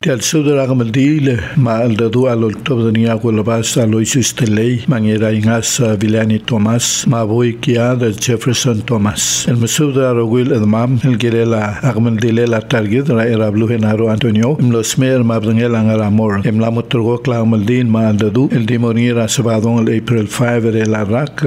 Tel sudra kamaldil ma aldadu alol tobdania kulabas Aloysius Telei mangira ingas Villani Thomas ma boikia de Jefferson Thomas el masudra rogul edmam el gerela akmaldile la target ra erablu henaro Antonio imlo smer ma bdengela ngaramor imla motorgo klamaldin ma aldadu el demonira sabadon el April 5 de la rak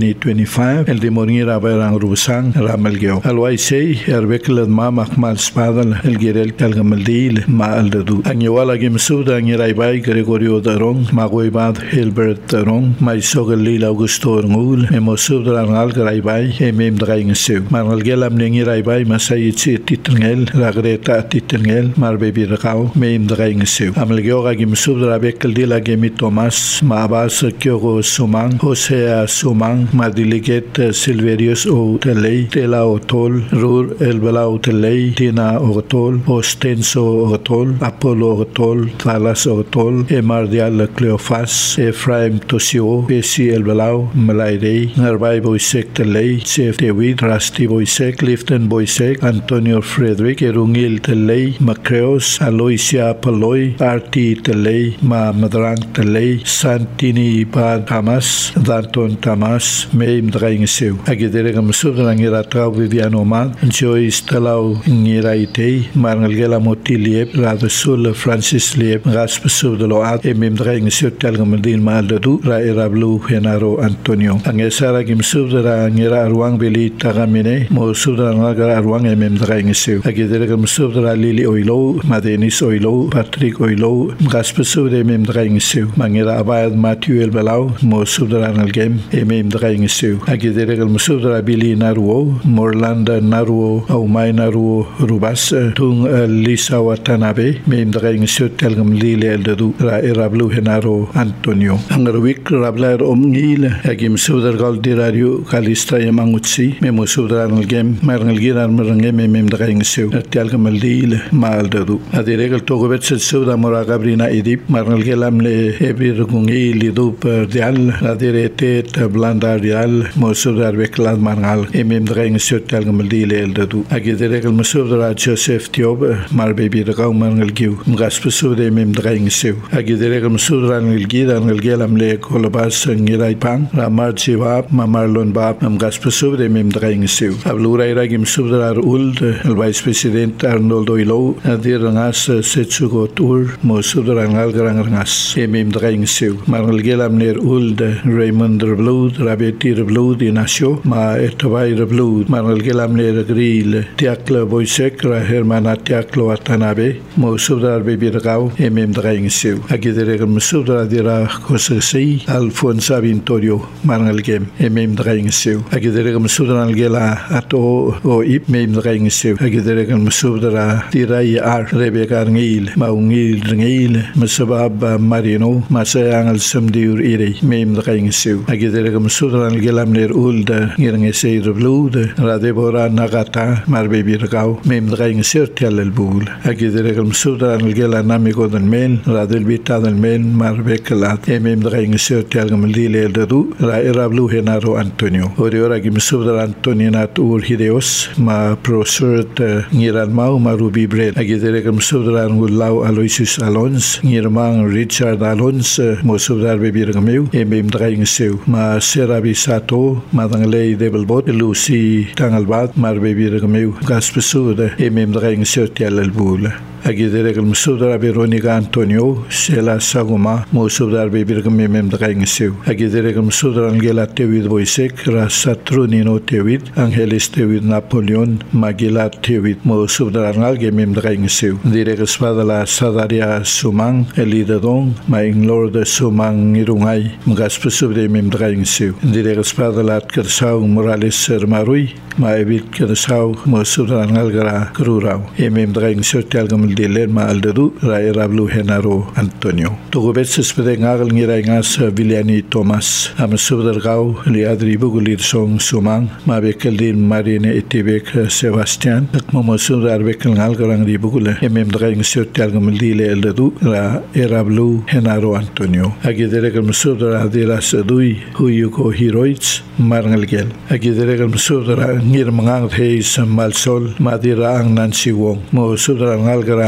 2025 el demonira berang rubsang ramelgeo alwaisei erbekel edmam akmal spadal el gerel kalgamaldil ma aldadu anyewala gemsuda angiraibai Gregorio Darong Magoibad Hilbert Darong Maisogel Lila Augusto Ngul Emosudra Ngal Graibai Emem Draing Sew Margelam Ningiraibai Masayitsi Titengel Ragreta Titengel Marbebi Rakau Mem Draing Sew Amelgioga Gimsudra Bekel Dila Gemi Thomas Mabas Kyogo Sumang Hosea Sumang Madiliget Silverius O Telei Tela Otol Rur Elbela Telei Tina Otol Ostenso Otol Apollo Otol Thalas Otol Emardial Cleofas Ephraim Tosio Pesi Elbelau Malairei Narbai Boisek Telei Chef David Rasti Boisek Clifton Boisek Antonio Frederick Erungil Telei Macreos Aloysia Paloi Arti Telei Ma Madrang Telei Santini Ba Tamas Danton Tamas Meim Draing Sew Agederegam Sudangiratau Viviano Man Joyce Talau Ngiraitei Marngelgela Motiliep Radosul Francis Liep Raspusu de Loat Emim Draing Sew Telgamaldin Maldadu Ra Erablu Henaro Antonio Angesara Gim Subdra Ngira Ruang Beli Tagamine Mo Subdra Nagar Ruang Emim Draing Sew Agederegam Subdra Lili Oilo Madenis Oilo Patrick Oilo Raspusu de Emim Draing Sew Mangira Abayad Matthew Elbelau Mo Subdra Nalgem Emim Draing Sew Agederegam Subdra Bili Naruo Morlanda Naruo Aumai Naruo Rubas Tung Lisa Watanabe Mem Draing Sew Telgamlile Eldadu Ra Erablu Henaro Antonio Angarwik Rablar Omngil Agim Sudar Galdirario Kalista Yamangutsi Memo Sudar Nalgem Marnalgiran Marangem Mem Draing Sew Telgamaldil Maldadu Adiregal Togobets Suda Moragabrina Edip Marnalgelam Le Ebir Gungil Lidup Dial Adirete Blanda Dial Mosudar Beklad Marnal Mem Draing Sew Telgamaldil Eldadu Agideregal Musudra Joseph Tiob Marbebi Ragau Marnalgiu Gaspusude Mem Draing Sew Agideregal Musudra Nilgida Nilgelam Le Kolabas Ngiraipang Ramar Jivab Mamarlon Bab Gaspusude Mem Draing Sew Ablura Iragim Sudrar Uld el Vice President Arnold Oilo Adir Rangas Setsugo Tour Mosudra Ngal Grangas Mem Draing Sew Marnalgelam Ner Uld Raymond Reblud Rabeti Reblud Inasio Ma Etavai Reblud Marnalgelam Ner Gril Tiakla Boisek Ra Hermana Tiaklo Atanabe Mosudra Bebi Ragau Mem Draing Sew Agideregal Musudra Dira Kosasi Alfonso Vintorio Marnalgem Mem Draing Sew Agideregal Musudra Nalgela Ato O Ip Mem Draing Sew Agideregal Musudra Dira Ar Rebecca Ngil Maungil Ngil Masabab Marino Masayang Al Samdiur Iri Mem Draing Sew Agideregal Musudra Nalgelam Ner Ulda Ngirngese Reblud Radebora Nagata Marbebi Ragau Mem Draing Sew Tel El Bul Agideregal Musudra Nalgela Namigo del Mel Radel Vita del Mel Marbekelat Mem Draing Sew Telgamaldile Eldadu Ra Erablu Henaro Antonio Oriora Gimsudra Antonio Nat Ur Hideos Ma Prosurt Ngiran Mau Marubi Bred Agideregal Musudra Ngulau Aloysius Alons Ngirmang Richard Alons Mosudra Bebi Ragamiu Mem Draing Sew Ma Serabi Sato Madanglei Debelbot Lucy Tangalbat Marbebi Ragamiu Gaspesuda Mem Draing Sew Tel El Bul Agideregal Musudra Veronica Antonio Sela Saguma Musudra Bebirgam Mem Draing Sew Agideregal Musudra Angela Tewid Boisek Rasatrunino Tewid Angelis Tewid Napoleon Magila Tewid Musudra Ngalge Mem Draing Sew Diregal Spadala Sadaria Sumang Elidadong Maing Lord Sumang Irungai Mgaspesubde Mem Draing Sew Diregal Spadala Kersau Morales Sermarui Maevit Kersau Musudra Ngalgara Krurau Mem Draing Sew Telgam Diler Ma Aldadu Ra Erablu Henaro Antonio Togobets Spede Ngal Ngirangas Villani Thomas Amsubdargau Liadri Bugulir Song Sumang Ma Bekeldin Marine Etibek Sebastian Akmomosur Arbekel Ngal Garang Ribugule Mem Draing Sew Telgamaldile Eldadu Ra Erablu Henaro Antonio Agideregal Musudra Dira Sadui Huyuko Heroids Marngalgel Agideregal Musudra Ngir Mangang Heis Malsol Madira Ang Nancy Wong Mo Sudra Ngal Garang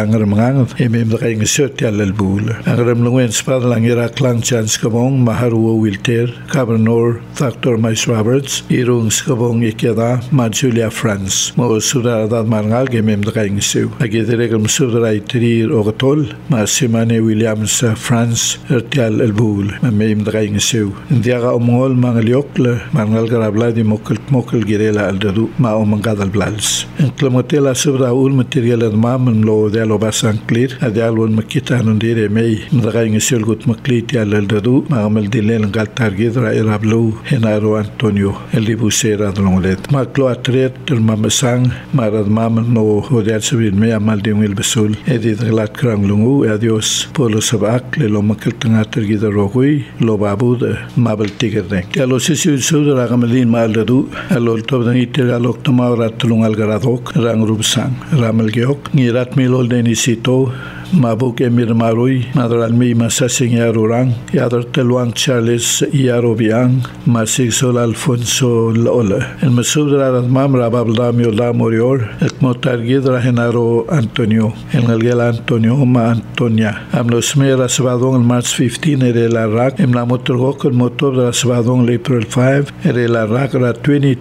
lang mem da kaing sot yal al bul agram lungen spad lang ira klang chance kabong maharu wilter Governor Dr. Miles Roberts irung skabong ikeda ma Julia France mo sudara da marngal mem da kaing su agidere gam sudara itrir ogtol ma Simane Williams France ertial al bul mem da kaing su ndiaga omol mangalyokle marngal garabla di mokal girela al dadu ma omangad al blals Clamotela sobre un material de mam lo de lo basan clear adial un makita non dire mei mdaga ingesul gut maklit ya al dadu ma amal dilen gal target ra irablu henaro Antonio el dibusera de longet ma clo atret el mamasang ma rad mam no hodel subin me amal de wil besul edi glat krang lungu adios polo sabak le lo makil tanga target rogui lo babud mabel tigerde ya lo sisu sur la gamelin mal dadu al tob dan itel al oktoma rat lungal garadok rang rubsang ramal geok ngirat milol denisito mabuk emir marui madral mi masasing yarurang yadar teluang Charles yarobiang masig sol Alfonso lola el masudra mam rabablam yola morior el motar gidra henaro Antonio el galgel Antonio ma Antonia amlo smera sabadon el March 15 ere la rak em la motorgok el motor de la sabadon el April 5 ere la rak ra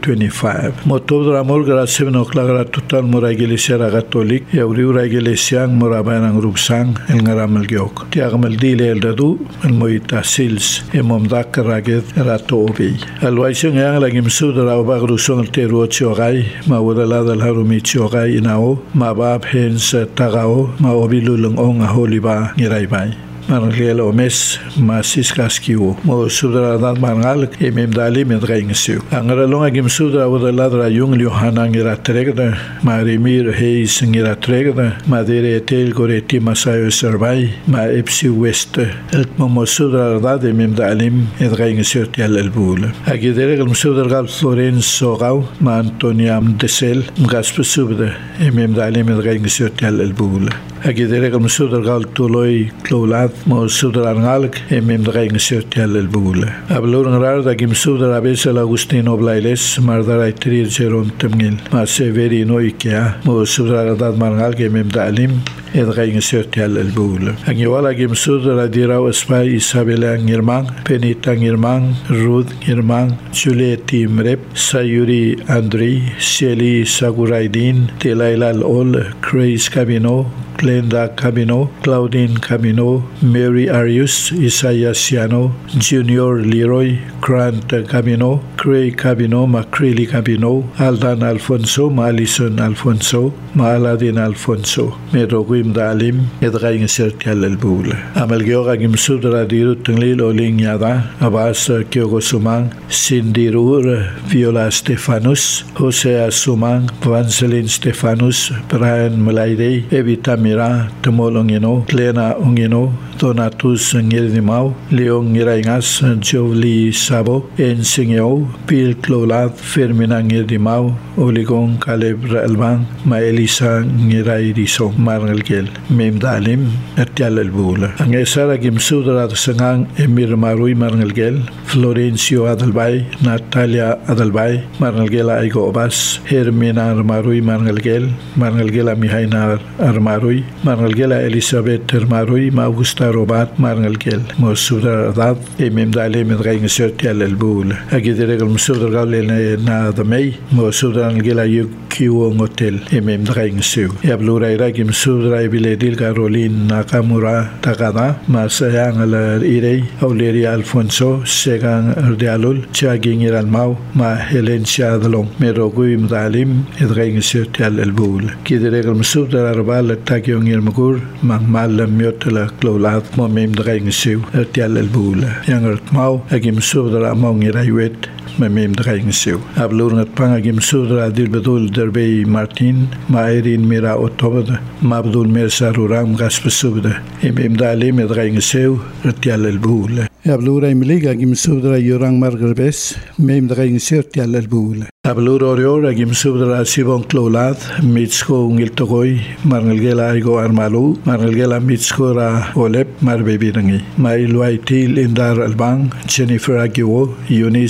2025 motor de la morgra 7 o'clock ra total mora iglesia católic y abriura iglesia moraban sang el ngaramel geok tiagamel dile el dadu el moita sils emom dakraget rato obi el waisung yang lagi msudra bagru song el teru chogai ma wala dal harumi chogai nao ma bab hens tagao ma obilulung ong holiba ngiraibai Marangelo mes masiskaskiu mo sudra dan mangal emem dali med reingsu angara longa gim sudra wada ladra jung Johanna ngira tregda marimir heis ngira tregda madere tel goreti masayo servai ma epsi west el mo sudra dad emem dalim ed reingsu tial el bul agidere gim sudra gal Florenzo gau ma Antonia Desel gasp subda emem dalim ed reingsu tial el bul agidere gim sudra gal Toloi Clolat mo sudra ngalk emem draing sirtial el bul ablur ngar da gim sudra besel Agustino Blailes mardara itrir jeron temgil ma severino ikea mo sudra dad marngal emem dalim draing sirtial el bul angiwala gim sudra dira ospai Isabela ngirmang Penita ngirmang Ruth ngirmang Julieti mrep Sayuri Andri Seli Saguraidin Telailal ol Grace Cabino Glenda Cabino, Claudine Cabino, Mary Arius, Isaiah Siano, Junior Leroy, Grant Cabino, Craig Cabino, Macreely Cabino, Aldan Alfonso, Alison Alfonso, Aladin Alfonso, Meroguim Dalim, Edraing Sertial El Bul. Amal Georga Gimsudra Diru Tunglil Oling Yada, Abbas Kyogo Sumang, Cindy Rur, Viola Stefanus, Josea Sumang, Vanselin Stefanus, Brian Malaide, Evita Mira, Tumolong Ino, Lena Ungino, Donatus Ngirdimau, Leon Ngiraingas, Jovli Sabo, Ensingeo, Pil Clolat, Fermina Ngirdimau, Oligong Caleb Elbang, Maelisa Ngirairiso, Marngelgel, Mem Dalim, Etial El Bula. Ang Esara Gimsudra Sangang Emir Marui Marngelgel, Florencio Adalbay, Natalia Adalbay, Marngelgela Aigo Obas, Hermina Marui Marngelgel, Marngelgela Mihaina Armarui, Marngelgela Elizabeth Armarui, Augusta Robat Marngelgel, Mosudra Dad, Emem Dalim Reing Sertial El Bula. Agidere Gimsudra Galena na Damei, Mosudra Ngela Yukiwo Hotel, Emem Reing Su. Yablura Iragim Sudra Biledil Caroline Nakamura Takada, Masayang Al Irei, Auleria Alfonso, Segan Erdialul, Chaging Iralmau, Ma Helencia Adlong, Meroguim Dalim, Edreing Sertial El Bul. Kidere Gimsudra Arbal Tagyong Irmagur, Mangmal Miotela Clolat, Momem Dreing Su, Ertial El Bul. Yang Ertmau, Agim Sudra Among Iraiwet, Memem Dreing Su. Ablurnat Pangagim Sudra Dilbedul Derbe Martin, Maerin Mira Otobada, Mabdul Mersa Ruram Gaspesubda, Emem Dalim Edreing Su, Ertial El Bul. Ablura Imliga Gim Sudra Yurang Margarbes, Mem Dreing Sertial El Bul. Ablura Orior Agim Sudra Sibon Clolat, Mitsko Ngiltogoi, Marngelgela Aigo Armalu, Marngelgela Mitsko Ra Olep Marbebirangi, Mailuaitil Indar Albang, Jennifer Agiwo, Eunice Agiwo,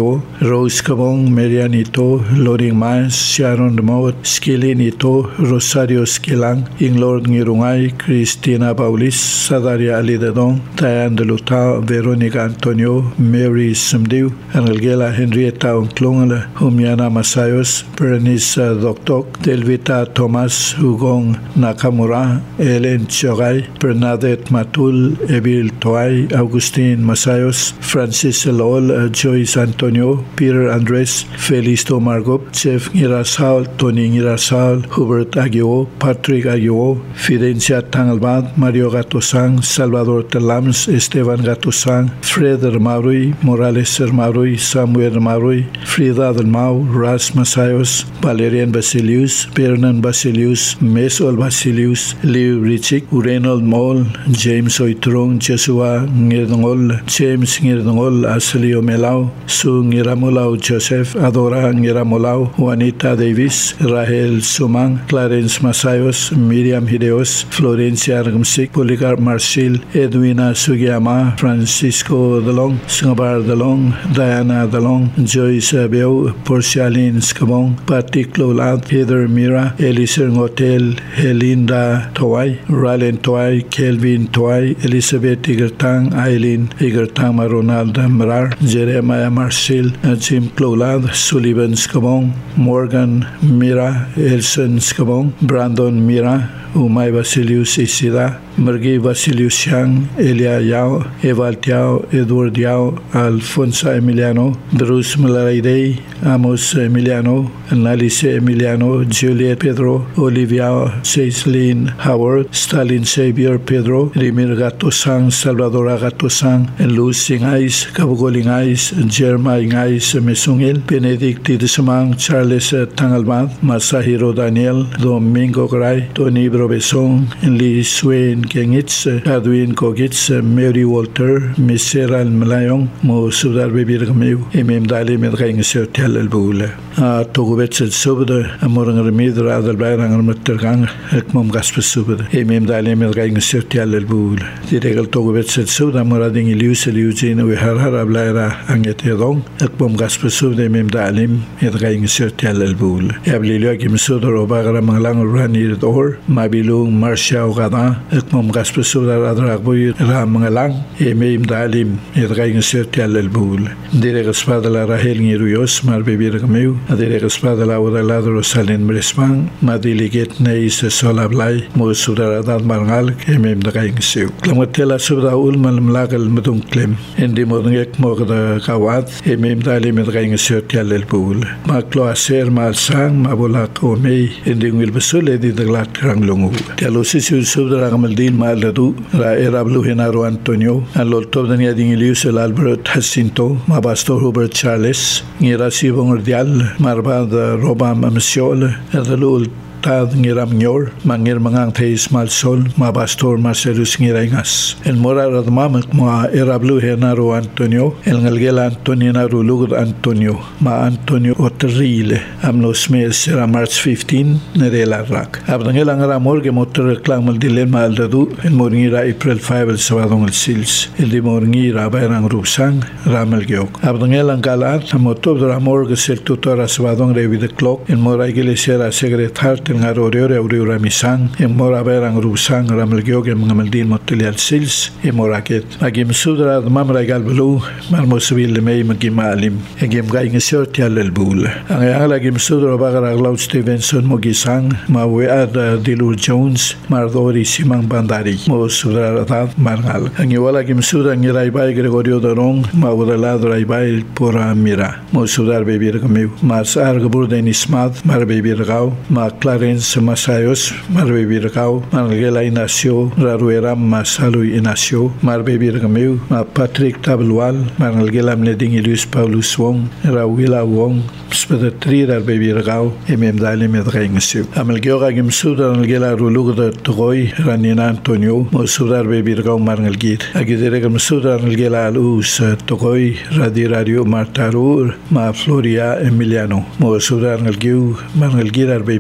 Ito, Rose Cabong, Marian Ito, Loring Mas, Sharon Remote, Skilin Ito, Rosario Skilang, Inglord Ngirungay, Cristina Paulis, Sadaria Alidadong, Tayan de Lutao, Veronica Antonio, Mary Sumdiw, Angelgela Henrietta Onklongala, Humiana Masayos, Bernice Doktok, Delvita Thomas, Hugong Nakamura, Ellen Chogay, Bernadette Matul, Ebil Toay, Agustin Masayos, Francis Elol, Joyce Antonio, Peter Andres, Felisto Margop, Jeff Ngirasal, Tony Ngirasal, Hubert Aguio, Patrick Aguio, Fidencia Tangalbad, Mario Gatosang, Salvador Telams, Esteban Gatosang, Fred Hermarui, Morales Hermarui, Samuel Hermarui, Frida del Mau, Ras Masayos, Valerian Basilius, Bernan Basilius, Mesol Basilius, Liu Richik, Reynold Mol, James Oitrong, Joshua Ngirdongol, James Ngirdongol, Aslio Melau, Su Ngiramulau Joseph, Adora Ngiramulau, Juanita Davis, Rahel Sumang, Clarence Masayos, Miriam Hideos, Florencia Argamsik, Policar Marcil, Edwina Sugiyama, Francisco Dalong, Singabar Dalong, Diana Dalong, Joyce Abeo, Porcialin Skabong, Patik Lolad, Heather Mira, Elisir Hotel, Helinda Toay, Ralen Toay, Kelvin Toay, Elizabeth Igertang, Eileen Igertang Maronald Marar, Jeremiah Marcil, Jim Clolad, Sullivan Skabong, Morgan Mira, Elson Skabong, Brandon Mira, Umay Basilius Isida, Margi Basilius Siang, Elia Yao, Eval Tiao, Edward Yao, Alfonso Emiliano, Bruce Malaridei, Amos Emiliano, Annalise Emiliano, Juliet Pedro, Olivia Caitlin Howard, Stalin Xavier Pedro, Rimir Gatosang, Salvador Gatosang, Luz Singais, Cabugolingais, Jerma Ingais Mesungil, Benedict Tidismang, Charles Tangalmad, Masahiro Daniel, Domingo Gray, Tony Robesong, Lee Swain Gengitz, Edwin Kogitz, Mary Walter, Misera Malayong, Mo Sudar Bibir Gamiu, Dali Medgang Sertel El Bule. Togubets El Subde, Amorang Remidra, Adalbayang Matergang, Ekmom Gaspar Subde, Dali Medgang Sertel El Bule. Diregal Togubets El Subde, Morading Ilius, Eugene, Wihara, Blaira, Angetedong, Ekmom Gaspar Subde, Dalim, Medgang Sertel El Bule. Eblilio Gim Sudor, Obagra Manglang Ranir Or, Mabilung, Marcia Ogada, Ekmom Gaspar Subde, Adragboy, Ramangalang, Dalim, Medgang Sertel El Bule. Diregal Spadala Rahel Niruyos, Marbibir Gamiu, Adire Espada la Ura Ladro Salin Bresman, Madiliget Neis Solablay, Mosudaradad Margal, Kemim de Gainsiu. Clamotela Subda Ulmal Mlagal Medunklem, Endi Modngek Mogda Kawad, Emim Dali Medgainsiu Tial El Bul. Maclo Aser Malsang, Mabulak Omei, Endi Wilbesul Edi de Glat Kranglungu. Tialosisu Subda Ramaldin Maladu, Ra Erablu Henaro Antonio, and Lord Tobdania Dingilius El Albert Jacinto, Mabastor Hubert Charles, Nirasi Bongardial, Marbad Robam Amsiol, Erdalul Tad Ngiram Nyor, Mangir Mangang Teis Malsol, Mabastor Marcelus Ngiraingas. El Mora Radmamak Ma Erablu Henaro Antonio, El Ngalgela Antonio Narulugud Antonio, Ma Antonio Oterile, Amnos Mes Sera March 15, Nerela Rak. Abdangel Angara Morgue Motor Clangmal Dilemma Aldadu, El Moringira April 5 El Sabadong El Sils, El Di Moringira Bayrang Rupsang, Ramel Geok. Abdangel Angalat, Amotob Dra Morgue Sel Tutora Sabadong Revi the Clock, El Mora Iglesia Secretary en Aroreo Auriura Misang, en Mora Berang Rusang, Ramelgio, en Mamaldin Motelial Sils, en Moraket. Agim Sudra, Mamra Galblu, Marmosville May Magimalim, Egim Gaing Sertial El Bull. Angala Gim Sudra Bagara Cloud Stevenson Mogisang, Mawead Dilur Jones, Mardori Simang Bandari, Mo Sudra Radad Margal. Angiwala Gim Sudra Ngiraibai Gregorio Dorong, Maudalad Raibai Pura Mira, Mo Sudar Baby Gamiu, Mars Argabur Denismad, Mar Baby Ragau, Ma Clarence Masayos, Mar Baby Ragau, Margela Inacio, Raruera Masalu Inacio, Mar Baby Ragamiu, Ma Patrick Tablual, Margela Mleding Ilus Paulus Wong, Rawila Wong, Spadatri Rar Baby Ragau, Dali Medgaingsiu. Amelgioga Gimsuda Angela Rulug de Togoy, Ranina Antonio, Mosudar Baby Ragau Marnalgit, Agidere Gimsuda Angela Alus, Togoy, Radirario Martarur, Ma Floria Emiliano, Mosudar Nalgiu, Marnalgirar Baby Ragamiu,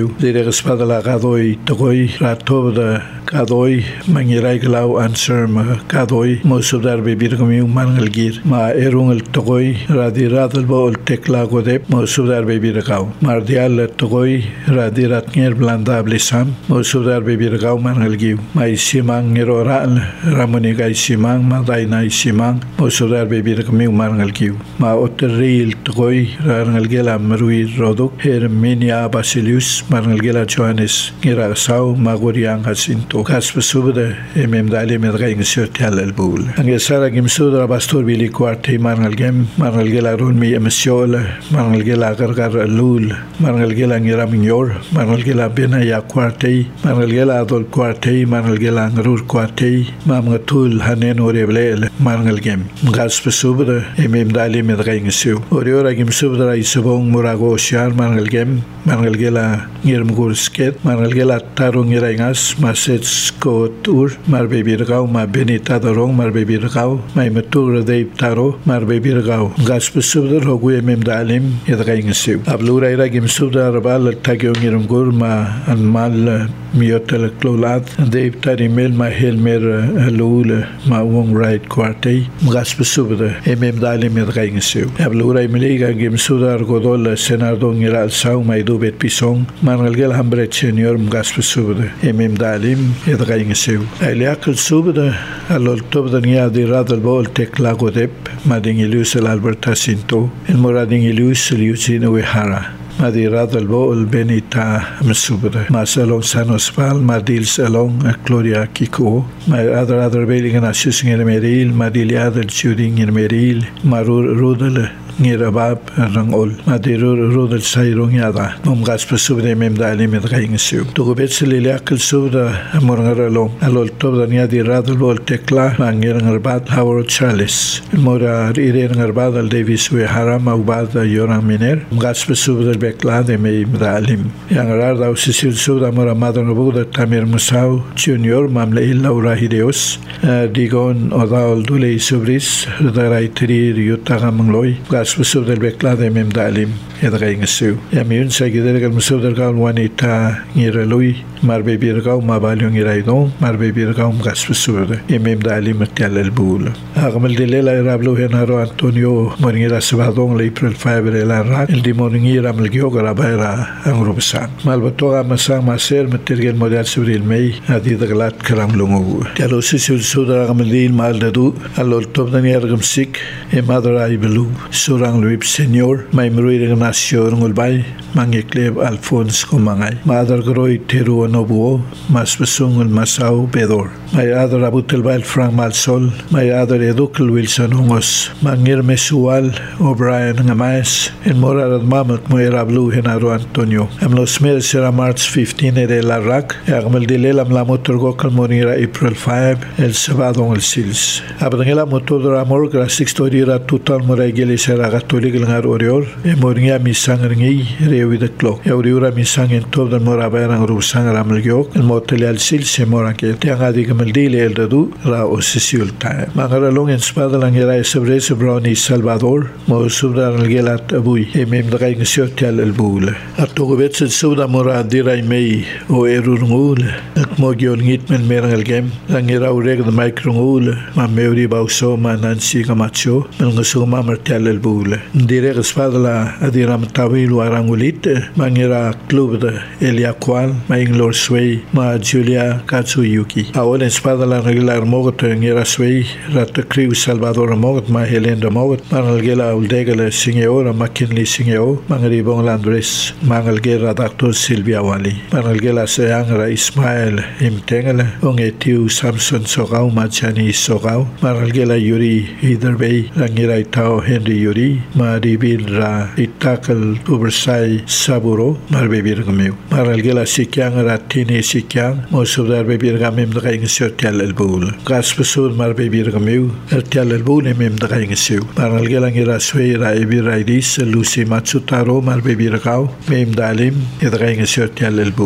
giw. Dire espada la gadoi togoi ratov da kadoi mangirai glau answer ma kadoi mosudar bebir gamiu mangal gir ma erung el togoi radirat el bol tekla godep mosudar bebir gau mardial togoi radirat ngir blanda blisam mosudar bebir gau mangal giu ma isimang ngiroral ramoni gai simang ma daina isimang mosudar bebir gamiu mangal giu ma oteril togoi rangal gela marui rodok herminia basilius mangal gela Johannes ngira sau magoriang hasinto Kaspasubda Dali Medgaing Sirtial El Bull. Angesara Gimsudra Bastor Billy Quarti Marnalgem, Marnalgela Runmi Emissiola, Marnalgela Gargar Lul, Marnalgela Ngiramyor, Marnalgela Benaya Quarti, Marnalgela Adol Quarti, Marnalgela Ngrur Quarti, Mamgatul Hanen Oreblel, Marnalgem. Kaspasubda Dali Medgaing Siu. Oriora Gimsubra Isabong Murago Shiar Marnalgem, Marnalgela Nirmgursket, Marnalgela Tarung Irangas, Maset Skotur, mar bebirgau, ma benita darong, mar bebirgau, ma imatur deip taro, mar bebirgau. Gaspesubda rogu dalim, yadgaing siu. Ablura ira gimsubda rabal tagyong irumgur, ma anmal miotel klolat, deip tarimel, ma helmer alul, ma wong right quartei, gaspesubda dalim yadgaing siu. Ablura imeliga gimsubda argodol, senardong iral sau, ma idubet pisong, marnalgel hambret senior, gaspesubda dalim, yadgaing siu. Eliakal subda alol tobda niya di radal bol tekla godep mading ilus el Alberta Sinto el morading ilus el Eugene Wehara Madi radal bol benita mesubda masalong sanospal madil salong Gloria Kiko ma adar beling na shising el meril madiliad el shooting el meril marur rodal ngirabab rangol madirur rodal sayrong yada gas pesubde dali medgaing siu to betsel ilakal subda morngaralong alol tobda niya di radal bol tekla mangir ngarbat Howard Charles mora ire ngarbat al Davis we haram ubad yoram miner gas pesubda bekla de dalim yang rada usisil subda mora madan buda Tamir Musau Junior mamle Laura Hideos digon odal dule subris daraitri yutaga mangloy Musub del Bekla de dalim edgaing siu. Yamiun sa gidergal musub del gal wanita ngiralui marbe birgau mabalion iraidon marbe birgau gaspusude dalim tial el bul. Agmal dilela irablo henaro Antonio moringira sabadon le April 5 la rat el dimoringira melgio grabera angrubsan. Malbatoga masang maser metergel modal subril mei adi daglat karamlungu. Tialo sisul sudra agmal mal dadu alol tobdan yargamsik e madra ibelu surang Luip Senior, may mruirang nasyon ngulbay, mangikleb Alphonse Kumangay. Maadar groy teru anobuo, mas besungul masaw bedor. May adar abutel bail Frank Malsol, may adar edukal Wilson Hungos, mangir mesual O'Brien Ngamayas, en morar mamat mo erablu henaro Antonio. Los meses era March 15 ere la rak, agmel dilel am la motorgo kalmonira April 5, el sabadong el sils. Abdangela motodra morgra 6 torira total moraigeli sera Catholic ngar orior e moringa misang ringi rewi de clock e oriura misang en top de morabera rusang ramelgok el motel al sil se moranke te ngadi gamaldile el dadu ra osisiul ta magara long en spada langera sebrese broni Salvador mo subda gelat abui e mem de gaing sotel el bul arto gobet subda moradira mei o erungul mo giol ngit men merang el gem langera ureg de microngul ma meuri bauso ma Nancy Camacho men ngusuma martel el bul Direct espada adiram tawilu arangulit mangira club de Eliaqual mainglo sway ma Julia Katsuyuki ahora espada la regular mogot ngira sway rat kriu Salvador mogot ma Helena mogot mangalgela uldegala singeora McKinley singeo mangri bong Landres mangalgera Dr. Silvia Wali mangalgela seangra Ismael imtengala ongetiu Samson Sogau Machani Sogau mangalgela Yuri Hiderbay rangira itao Henry Yuri Maribir ra itakal ubersai saburo marbebir gameu maralgela sikyang ratini sikyang mosudar bebir gamem dagaing sotial el bul gaspesud marbebir gameu ertial el bul mem dagaing siu maralgela ngira sway ra ibir raidis Lucy Matsutaro marbebir gau mem dalim dagaing sotial el bul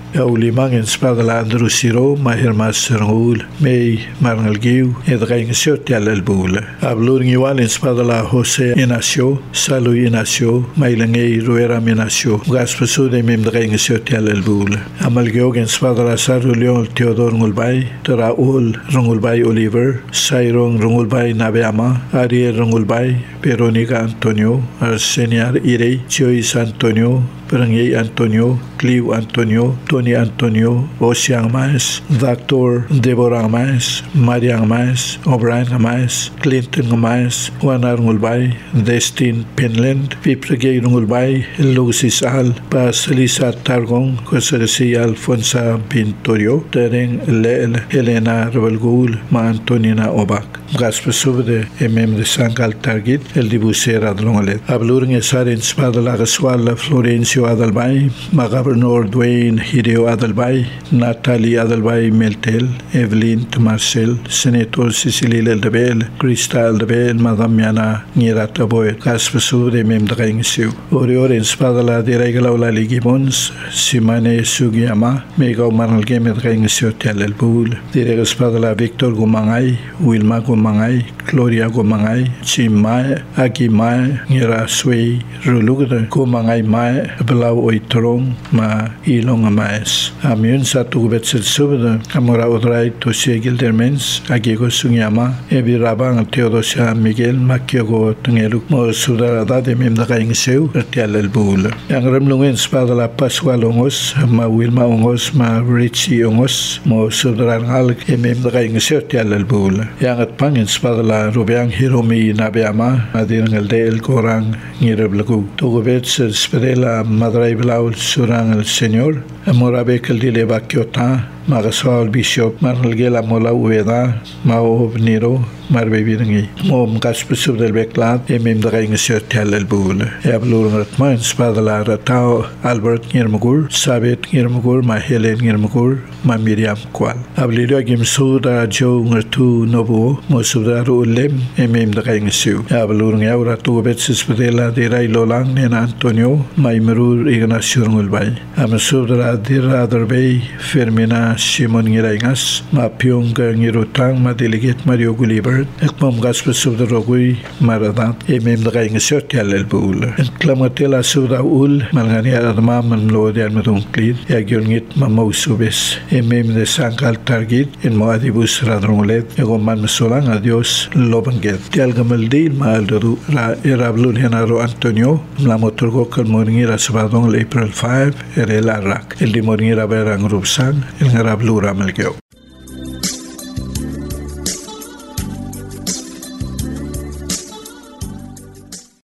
Ya ulimang espada la andrusiro mahir maserngul may marngalgiu edgaing siot yalal bula. Ablur ngiwal espada la Jose Inacio, Salu Inacio, mailangay Ruera Inacio. Gaspasu de mem dgaing siot yalal bula. Amalgiog espada la Sarulio Theodor Ngulbay, Raul Rungulbay Oliver, Sairong Rungulbay Nabeama, Ariel Rungulbay, Veronica Antonio, Arseniar Irey, Joyce Antonio, Perangay Antonio, Clive Antonio, Tony Antonio, Osiang Mas, Dr. Deborah Mas, Mariang Mas, O'Brien Mas, Clinton Mas, Juanar Ngulbay, Destin Penland, Pipragay Ngulbay, Lucis Al, Pasalisa Targong, Cosarasi Alfonsa Pintorio, Tereng Lel, Elena Revalgul, Ma Antonina Obak. Gaspasub de de Sangal Target, el dibusera Drongalet. Abluring esar en Spada la Gaswala, Florencio Adalbay, Magabernor Dwayne Hideo Adalbay, Natalie Adalbay Meltel, Evelyn Marcel, Senator Cecilie Eldebel, Krista Eldebel, Madame Yana Nierata Boy, Gaspasub de Draing Siu. Orior en Spada la Diregala la Ligibons, Simane Sugiyama, Mega Marnalgame Draing Siu Tial Bull, Direga Spada la Victor Gumangay, Wilma Gumangay, Gloria Gumangay, Chimay, Agimay, Ngira Sway, Rulugda, Gumangay May, Belau Oitrong, Ma Ilong Amais. Amiun satu betset subda, Amora Odrai Tosia Gildermens, Agigo Sunyama, Ebi Rabang Teodosia Miguel, Makiogo Tungeluk, Mo Sudarada de Memdagaing Seu, Tial el Bull. Yang Remlungen Spada la Pascual Ongos, Ma Wilma Ongos, Ma Richie Ongos, Mo Sudarangal, Memdagaing Seu, Tial el Bull. Yang at Pangin Spada la Rubiang Hiromi Nabeama, Adirang el Del Korang, Nireblagu. Togobet Spedela Madrai Blau Surang el Señor, Amorabek el Dile Bakiota, Magasol Bishop, Marnalgela Mola Ueda, Mao Niro, Marbebirangi. Mom Gaspasub del Beklat, Draing Siot Tial el Bull. Eablur Ratman, Spada la Ratao, Albert Nirmagur, Sabet Nirmagur, Ma Helen Nirmagur, Ma Miriam Kwal. Ablirio Gimsu da Jo Ngertu Nobu, Mosudaru Lem, Draing Siu. Eablur Ngaura Togobet Spedela Dirai Lolang, Nena Antonio, Maimerur Ignacio Ngulbay. Amasudra Dira Derbey, Fermina Simon Ngiraingas, Ma Pyong Ngirutang, Ma Delegate Mario Gulliver, Ekmom Gaspasub de Rogui, Maradat, Draing Siot Tial el Bull. Klamatela Suda Ul, Malgani Adama, Manlo de Almadunklid, Yagyongit Mamausubes, de Sangal Targit, en Moadibus Radronlet, Egoman Solang, Adios, Lobanget. Tial Gamaldil, Maldoru, Erablun Henaro Antonio, La Motorgo Calmoringira Sabadong, April 5, Erela Rak, el de Moringira Berang Rupsan, el Rablura Melgeo.